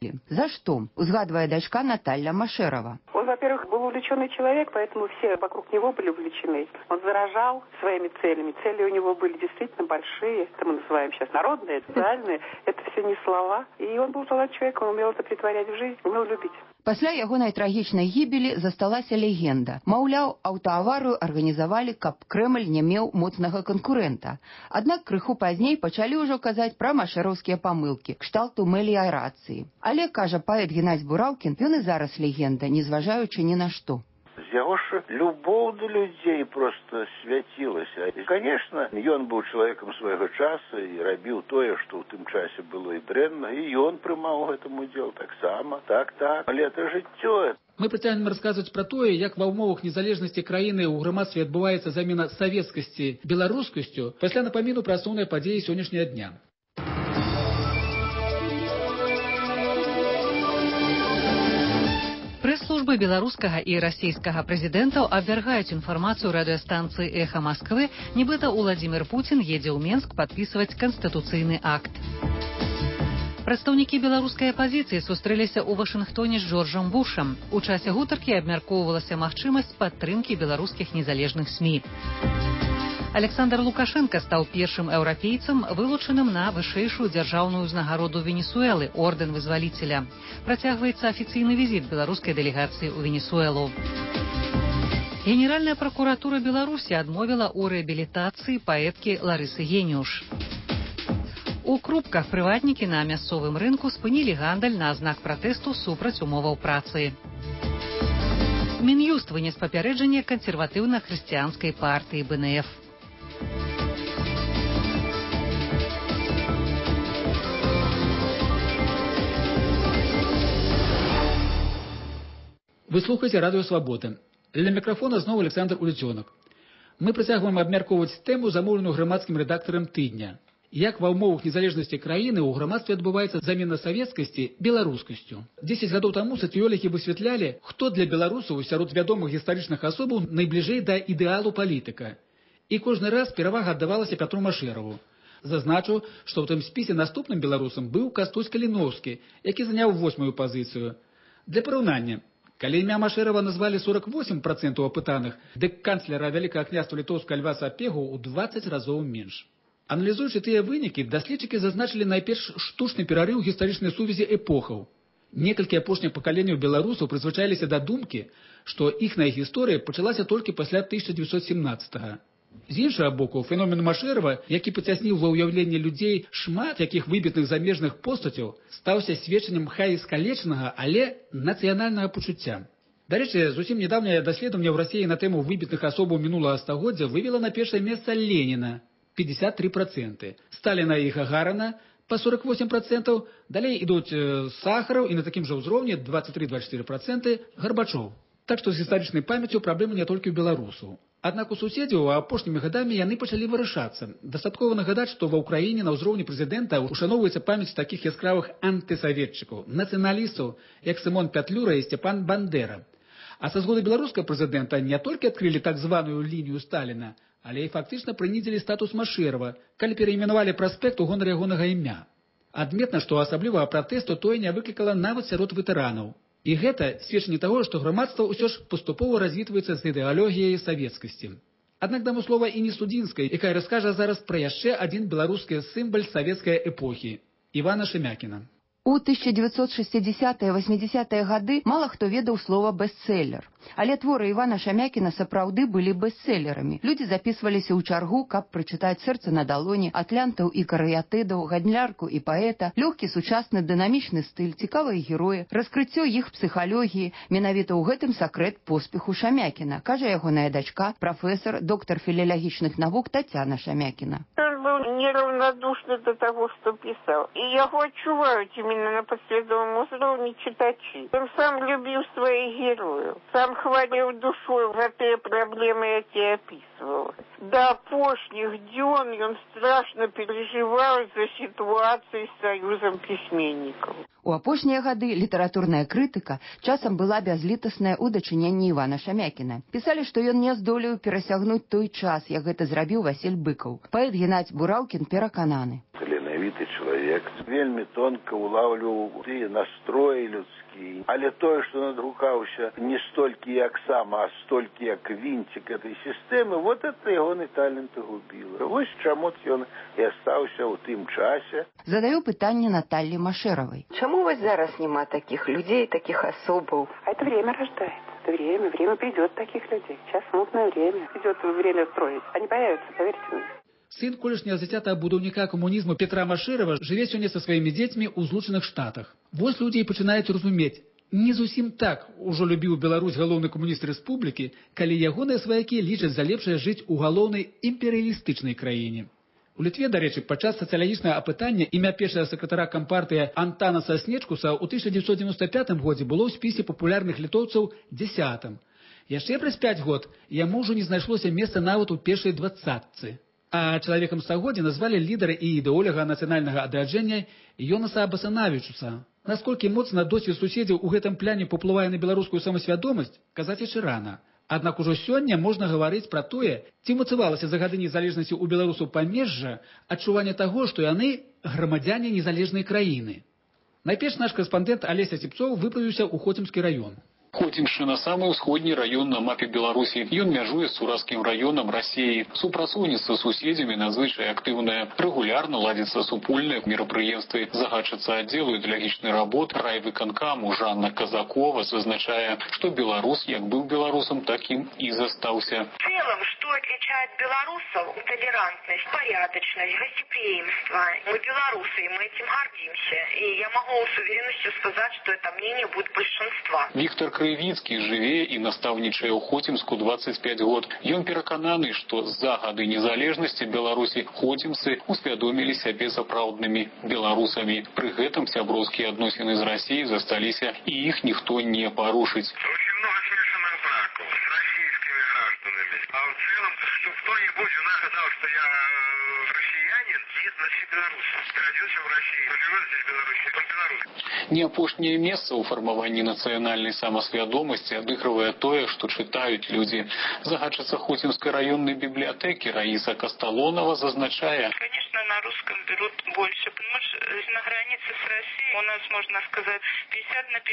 группе. За что? Узгадывая дочка Наталья Машерова. Он, во-первых, был увлеченный человек, поэтому все вокруг него были увлечены. Он заражал своими целями. Цели у него были действительно большие. Это мы называем сейчас народные, социальные. Это все не слова. И он был талантливый человек, он умел это притворять в жизнь, умел любить. Пасля ягонай трагічнай гібелі засталася легенда. Маўляў, аўтааварыю арганізавалі, каб Крэмль не меў моцнага канкурэнта. Аднак крыху пазней пачалі ўжо казаць пра машэраўскія памылкі, кшталту меліярацыі. Але, кажа паэт Геннадзь Бураўкін, ён і зараз легенда, незважаючы ні на што. Яго ж любоў да людзей просто свяцілася. І, конечно, ён быў чалавекам свайго часу і рабіў тое, што ў тым часе было і дрэнна, і ён прымаў гэтым удзел таксама. Так, але это жыццё. Мы працягнем расказваць пра тое, як ва ўмовах незалежнасці краіны ў грамадстве адбываецца замена савецкасці беларускасцю, пасля напаміну пра асноўныя падзеі сённяшняга дня. Прэс-службы беларускага і расійскага прэзідэнтаў абвяргаюць інфармацыю радыёстанцыі «Эхо Москвы», нібыта Уладзімір Пуцін едзе ў Менск падпісваць канстытуцыйны акт. Прадстаўнікі беларускай апазіцыі сустрэліся ў Вашынгтоне з Джорджам Бушам. У часе гутаркі абмяркоўвалася магчымасць падтрымкі беларускіх незалежных СМІ. Александр Лукашенко стаў першым еўрапейцам, вылучаным на вышэйшую дзяржаўную ўзнагароду Венесуэлы – ордэн вызваліцеля. Працягваецца афіцыйны візіт беларускай дэлегацыі ў Венесуэлу. Генеральная пракуратура Беларусі адмовіла ў рэабілітацыі паэткі Ларысы Геніуш. У Крупках прыватнікі на мясцовым рынку спынілі гандаль на знак пратэсту супраць умоваў працы. Мін'юст вынес папярэджанне кансерватыўна-хрысціянскай партыі БНФ. Вы слухаеце радыё Свабода. Ля мікрафона зноў Александр Уліцёнак. Мы працягваем абмяркоўваць тэму, замоўленую грамадскім рэдактарам тыдня. Як ва ўмовах незалежнасці краіны ў грамадстве адбываецца замена савецкасці беларускасцю. 10 гадоў таму сацыёлагі высвятлялі, хто для беларусаў сярод вядомых гістарычных асобаў найбліжэй да ідэалу палітыка. І кожны раз перавага аддавалася Пятру Машэраву. Зазначу, што ў тым спісе наступным беларусам быў Кастусь Каліноўскі, які заняў 8-ю пазіцыю. Для параўнання, калі імя Машэрава назвалі 48% апытаных, дык канцлера Вялікага княства Літоўскага Льва Сапегу ў 20 разоў менш. Аналізуючы тыя вынікі, даследчыкі зазначылі найперш штучны перарыў гістарычнай сувязі эпохаў. Некалькі апошніх пакаленняў беларусаў прызвычаіліся да думкі, што іхная гісторыя пачалася толькі пасля 1917-го. З іншага боку, феномен Машэрава, які пацясніў ва ўяўленні людзей шмат якіх выбітных замежных постацяў, стаўся сведчаннем хай і скалечанага, але нацыянальнага пачуцця. Дарэчы, зусім нядаўняе даследаванне ў Расіі на тэму выбітных асобаў мінулага стагоддзя вывела на першае месца Леніна – 53%, Сталіна і Гагарына – па 48%, далей ідуць Сахараў і на такім жа ўзроўні 23-24% Гарбачоў. Так што з гістарычнай памяццю праблемы не толькі ў беларусаў. Аднак у суседзяў апошнімі гадамі яны пачалі вырашацца. Дастаткова нагадаць, што ва ўкраіне на ўзроўні прэзідэнта ушаноўваецца памяць такіх яскравых антысаветчыкаў, нацыяналістаў, як Сымон Пятлюра і Сцяпан Бандера. А са згоды беларускага прэзідэнта не толькі адкрылі так званую лінію Сталіна, але і фактычна прынізілі статус Машэрава, калі перайменавалі праспект у гонар ягонага імя. Адметна, што асаблівага пратэсту тое не выклікала нават сярод ветэранаў. І гэта сведчанне таго, што грамадства ўсё ж паступова развітваецца з ідэалогіяй савецкасці. Аднак даму слова і не Студзінскай, якая раскажа зараз пра яшчэ адзін беларускі сімвал савецкай эпохі – Івана Шемякіна. У 1960-80-е гады мало хто ведаў слова «бестселлер». Але творы Івана Шамякіна сапраўды былі бестселерамі. Людзі запісваліся ў чаргу, каб прачытаць «Сэрца на далоні», «Атлянтаў і карыятыдаў», «Гаднярку і паэта», лёгкі сучасны дынамічны стыль, цікавыя героі, раскрыццё іх псіхалогіі. Менавіта ў гэтым сакрэт поспеху Шамякіна, кажа ягоная дачка, прафесор, доктор філалагічных навук Тацяна Шамякіна. Он был неравнодушный до того, что писал. И его отчувают именно на последовом уровне читачи. Он сам любил своих героев, сам хвалил душой за те проблемы, які описывал. До опошних дён он страшно переживал за ситуацию с Союзом письменников. У апошнія гады літаратурная крытыка часам была бязлітасная ў дачыненні Івана Шамякіна. Пісалі, што ён не здолеў перасягнуць той час, як гэта зрабіў Васіль Быкаў. Паэт Геннадзь Бураўкін перакананы. таленавіты чалавек, вельмі тонка улавліваў тыя настроі людскія, але тое, што надгукаўся не столькі як сам, а столькі як вінцік этой сістэмы, вот это ягоны талент і губіла. Вось чаму ён і астаўся ў тым часе. Задаю пытанне Наталье Машеровой. Чаму вось зараз няма таких людей, таких особаў? А это время рождается. Время придет таких людей. Сейчас смутное время. Придет время строить. Они появятся, поверьте мне. Сын колішняга зацятага будаўніка камунізму Петра Машэрава жыве сёння са сваімі дзецьмі ў Злучаных Штатах. Вось людзі і пачынаюць разумець, не зусім так ужо любіў Беларусь галоўны камуніст рэспублікі, калі ягоныя сваякі лічаць за лепшае жыць у галоўнай імперыялістычнай краіне. У Літве, дарэчы, падчас сацыялагічнага апытання імя першага сакратара кампартыі Антанаса Снечкуса ў 1995 годзе было ў спісе папулярных літоўцаў 10-м. Яшчэ праз 5 год яму ўжо не знайшлося месца нават у першай 20-цы. А чалавекам стагоддзя назвалі лідара і ідэоляга нацыянальнага адраджэння Йонаса Басанавічуса. Насколькі моцна досвед суседзяў у гэтым пляне паўплывае на беларускую самасвядомасць, казаць яшчэ рана. Аднак ужо сёння можна гаварыць пра тое, ці мацавалася за гады незалежнасці ў беларусаў памежжа адчуванне таго, што яны грамадзяне незалежнай краіны. Найперш наш карэспандэнт Алеся Сіпцоў выправіўся ў Хоцімскі раён. Хоцімшчына – самы ўсходні раён на мапе Беларусі. Ён мяжуе з Суразскім раёнам Расіі. Супрацоўніцтва з суседзямі надзвычай актыўнае. Рэгулярна ладзяцца супольныя мерапрыемствы. Загадчыца аддзелу ідэалагічнай работы райвыканкаму Жанна Казакова зазначае, што беларус як быў беларусам, такім і застаўся. В целом, что отличает белорусов? Толерантность, порядочность, гостеприимство. Мы белорусы, и мы этим гордимся. И я могу с уверенностью сказать, что это мнение будет большинства. Віктор Крывіцкі жыве і настаўнічае ў Хоцімску 25 год. Ён перакананы, што за гады незалежнасці Беларусі хоцімцы усвядомілі сябе сапраўднымі беларусамі. Пры гэтым сяброўскія адносіны з Расіяй засталіся, і іх ніхто не парушыць. Очень много смешанных браков с российскими гражданами. А в целом, что кто-нибудь у нас сказал, что я россиянин, нет, значит белорус. Родился в России, живет здесь в Беларуси, он белорус. Не апошняе месца ў фармаванні нацыянальнай самасвядомасці адыгрывае тое, што чытаюць людзі. Загадчыца Хоцімскай раённай библиотеки Раиса Костолонова зазначае. Конечно, на русском берут больше, потому что на границе с Россией у нас, можно сказать, 50 на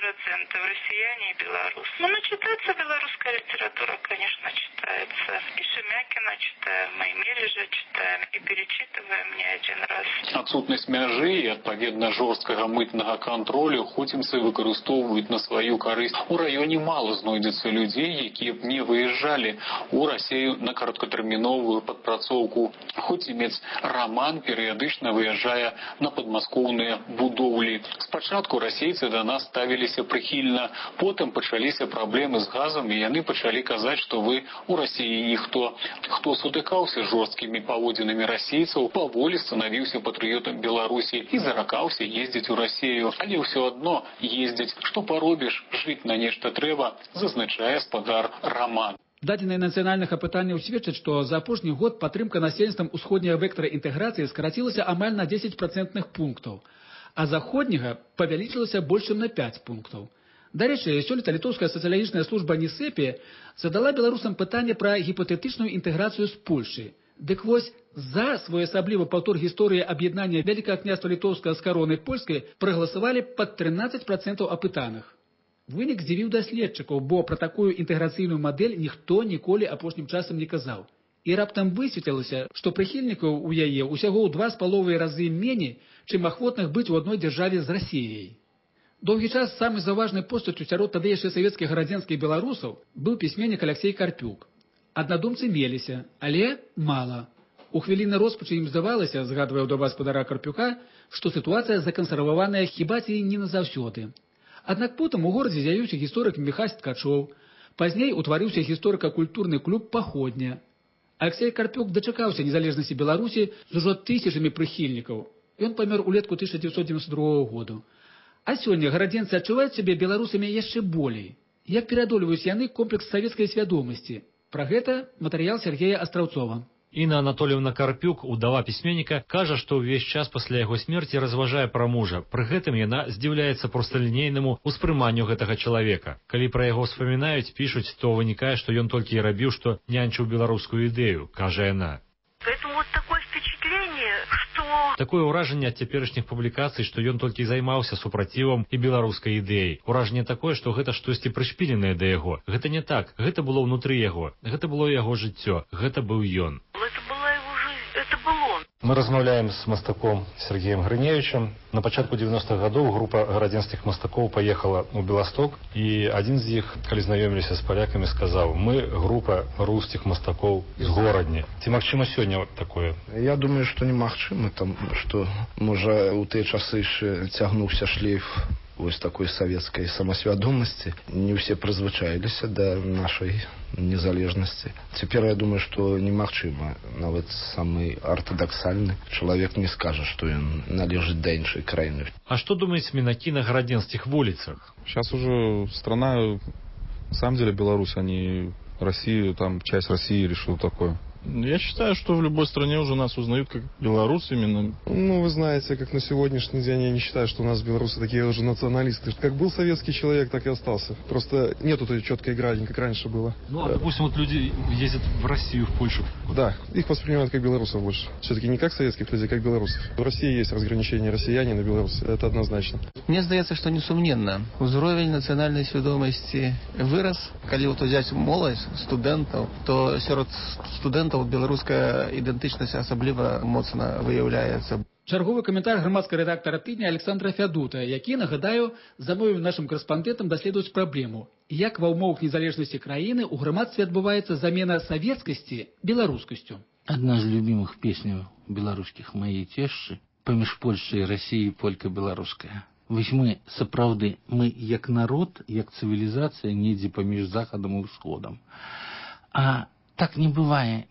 50% россияне и белорусы. Ну, читается белорусская литература, конечно, читается. И Шемякина читаем, и Мележа читаем, и перечитываем не один раз. Адсутнасць мяжы і, адпаведна, жорсткага мытнага кантролю хоцімцы выкарыстоўваюць на сваю карысць. У раёне мала знойдзецца людзей, якія б не выязджалі у Расію на кароткатэрміновую падпрацоўку. Хоцімец Роман перыядычна выязджае на падмаскоўныя будоўлі. Спачатку расейцы да нас ставіліся прыхільна, потым пачаліся праблемы з газам, і яны пачалі казаць, што вы у Расіі ніхто. Хто сутыкаўся з жорсткімі паводзінамі расейцаў, паволі станавіўся патрыётам Беларусі і заракаўся ездзіць у Расію. Але ўсё адно ездзіць. Што паробіш, жыць на нешта трэба, зазначае спадар Роман. Дадзеныя нацыянальных апытанняў сведчаць, што за апошні год падтрымка насельніцтвам усходняга вектара інтэграцыі скарацілася амаль на 10 працэнтных пунктаў, а заходняга павялічылася больш чым на 5 пунктаў. Дарэчы, сёлета літоўская сацыялагічная служба НІСЭПІ задала беларусам пытанне пра гіпатэтычную інтэграцыю з Польшай. Дык вось, за своеасаблівы паўтор гісторыі аб'яднання Вялікага княства літоўскага з каронай польскай прагаласавалі пад 13% апытаных. Вынік здзівіў даследчыкаў, бо пра такую інтэграцыйную мадэль ніхто ніколі апошнім часам не казаў. І раптам высветлілася, што прыхільнікаў у яе ўсяго ў 2,5 разы меней, чым ахвотных быць у адной дзяржаве з Расіяй. Доўгі час самай заўважнай постаццю сярод тады яшчэ савецкіх гарадзенскіх беларусаў быў пісьменнік Аляксей Карпюк. Аднадумцы меліся, але мала. У хвіліны роспачы ім здавалася, згадвае ўдава спадара Карпюка, што сітуацыя закансерваваная хіба ці не назаўсёды. Аднак потым у горадзе з'явіўся гісторык Міхась Ткачоў. Пазней утварыўся гісторыка-культурны клуб «Паходня». Аляксей Карпюк дачакаўся незалежнасці Беларусі з ужо тысячамі прыхільнікаў. Ён памёр улетку 1992 году. А сёння гарадзенцы адчуваюць сябе беларусамі яшчэ болей. Як пераадольваюць яны комплекс савецкай свядомасці? Пра гэта матэрыял Сергея Астраўцова. Інна Анатольевна Карпюк, удава пісьменніка, кажа, што ўвесь час пасля яго смерці разважае пра мужа. Пры гэтым яна здзіўляецца просталінейнаму ўспрыманню гэтага чалавека. Калі пра яго вспамінаюць, пішуць, то вынікае, што ён толькі і рабіў, што нянчыў беларускую ідэю, кажа яна. Поэтому вот такое впечатление, что Такое ўражанне ад цяперашніх публікацый, што ён толькі займаўся супрацівам і беларускай ідэяй. Уражанне такое, што гэта штосьці прышпіленае да яго. Гэта не так. Гэта было ўнутры яго. Гэта было яго жыццё. Гэта быў ён. Мы размаўляем з мастаком Сергеем Грыневічем. На пачатку 90-х гадоў група гарадзенскіх мастакоў паехала ў Беласток, і адзін з іх, калі знаёміліся з палякамі, сказаў: мы група рускіх мастакоў з горадні. Ці магчыма сёння такое? Я думаю, што немагчыма, там, што, можа, у тыя часы яшчэ цягнуўся шлейф вось такой савецкай самасвядомасці. Не ўсе прызвычаіліся да нашай незалежнасці. Цяпер я думаю, што немагчыма. Нават самы артадаксальны чалавек не скажа, што ён належыць да іншай краіны. А што думаюць мінакі на гарадзенскіх вуліцах? Сейчас уже страна, на самом деле, Беларусь, а не Россию, там часть России решила такое. Я считаю, что в любой стране уже нас узнают как белорус именно. Ну, вы знаете, как на сегодняшний день я не считаю, что у нас белорусы такие уже националисты. Как был советский человек, так и остался. Просто нету той четкой грани, как раньше было. Ну, а, допустим, вот люди ездят в Россию, в Польшу. Да, их воспринимают как белорусов больше. Все-таки не как советских людей, как белорусов. В России есть разграничение россиянин и белорусы. Это однозначно. Мне здаецца, што несумненна. Узровень нацыянальнай свядомасці вырас. Калі вот узяць моладзь студэнтаў, то сярод студэнтаў беларуская ідэнтычнасць асабліва моцна выяўляецца. Чарговы каментар грамадскага рэдактара тыдня Александра Фядута, які, нагадаю, замовіў нашым корэспандэнтам даследаваць праблему, як ва ўмовах незалежнасці краіны ў грамадстве адбываецца замена савецкасці беларускасцю. Одна з любимых песняў беларускіх маёй цешчы паміж Польшай і Расіяй полька-беларуская. Вось мы, сапраўды, мы як народ, як цывілізацыя недзе паміж захадам і ўсходам. А так не бывае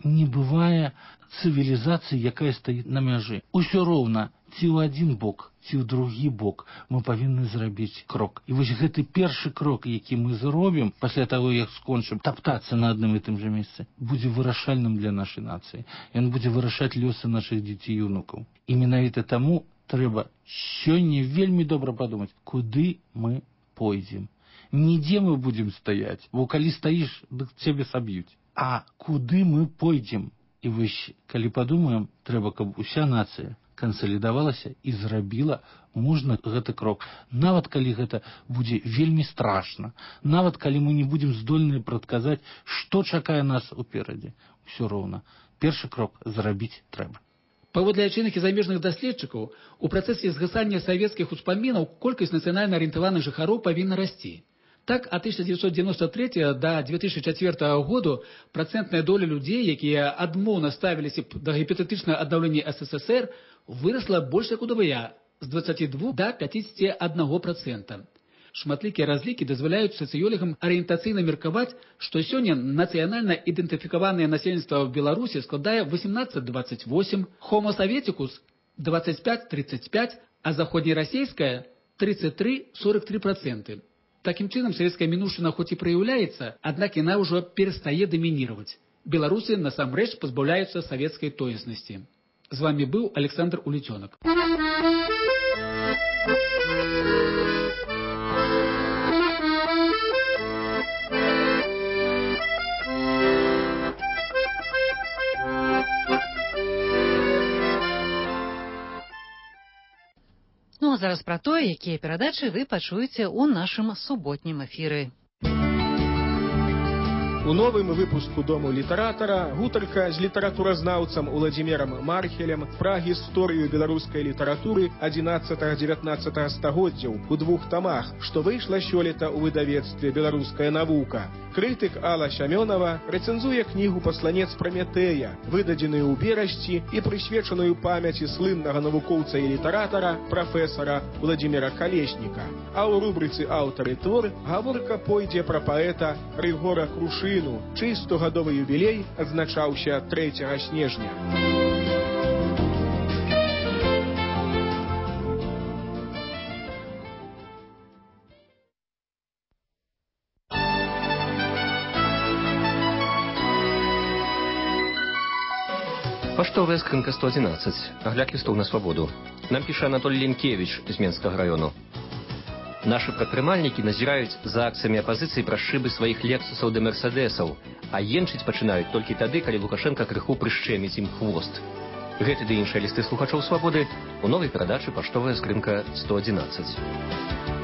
цывілізацыі, якая стаіць на мяжы. Усё роўна, ці ў адзін бок, ці ў другі бок мы павінны зрабіць крок. І вось гэты першы крок, які мы зробім пасля таго, як скончым таптацца на адным і тым жа месцы, будзе вырашальным для нашай нацыі. Ён будзе вырашаць лёсы нашых дзяцей і ўнукаў. І менавіта таму трэба сёння вельмі добра падумаць, куды мы пойдзем. Нідзе мы будзем стаяць, бо калі стаіш, дык цябе саб'юць. А куды мы пойдзем? І вось, калі падумаем, трэба, каб уся нацыя кансалідавалася і зрабіла можна гэты крок. Нават калі гэта будзе вельмі страшна, нават калі мы не будзем здольныя прадказаць, што чакае нас уперадзе. Усё роўна. Першы крок зрабіць трэба. Паводле ачынак і замежных даследчыкаў, у працэсе згасання савецкіх успамінаў колькасць нацыянальна арыентаваных жыхароў павінна расці. Так, ад 1993 до 2004 году працэнтная доля людзей, якія адмоўна ставіліся да гіпотетычнага аднаўлення СССР, вырасла больш як удвая, з 22 до 51%. Шматлікія разлікі дазваляюць сацыёлагам арыентацыйна меркаваць, што сёння нацыянальна ідэнтыфікаванае насельніцтва ў Беларусі складае 18-28, Homo Sovieticus 25-35, а заходнерасійская 33-43%. Такім чынам, савецкая мінуўшчына хоць і праяўляецца, аднак яна ўжо перастае дамініраваць. Беларусы насамрэч пазбаўляюцца савецкай тоеснасці. З вамі быў Александр Уліцёнак. Ну а зараз пра тое, якія перадачы вы пачуеце ў нашым суботнім эфіры. У новым выпуску Дому літаратара гутарка з літаратуразнаўцам Уладзімірам Мархелем пра гісторыю беларускай літаратуры 11-19 стагоддзяў у 2 тамах, што выйшла сёлета ў выдавецтве «Беларуская навука». Крытык Алла Сямёнова рэцэнзуе кнігу «Пасланец Праметэя», выдадзеную ў берасці і прысвечаную памяці слыннага навукоўца і літаратара прафесара Уладзіміра Калесніка. А ў рубрыцы «Аўтар і твор» гаворка пойдзе пра паэта Рыгора Крушыну, чый 100-гадовы юбілей адзначаўся 3 снежня. Паштовая скрынка 111. Агляд лістоў на свабоду. Нам піша Анатолій Ленкевіч з Менскага раёну. Нашы прадпрымальнікі назіраюць за акцыямі апазіцыі пра шыбы сваіх лексусаў да мерседесаў, а енчыць пачынаюць толькі тады, калі Лукашенка крыху прышчэміць ім хвост. Гэты ды іншыя лісты слухачоў свабоды у новай перадачы паштовая скрынка 111.